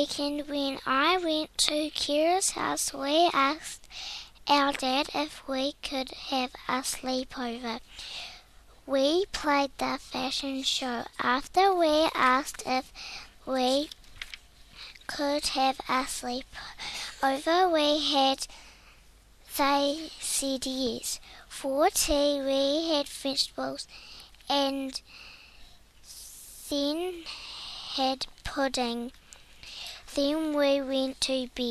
weekend when I went to Kira's house, we asked our dad if we could have a sleepover. We played the fashion show. After we asked if we could have a sleepover, we they said yes. For tea we had vegetables and then had pudding. Then we went to bed.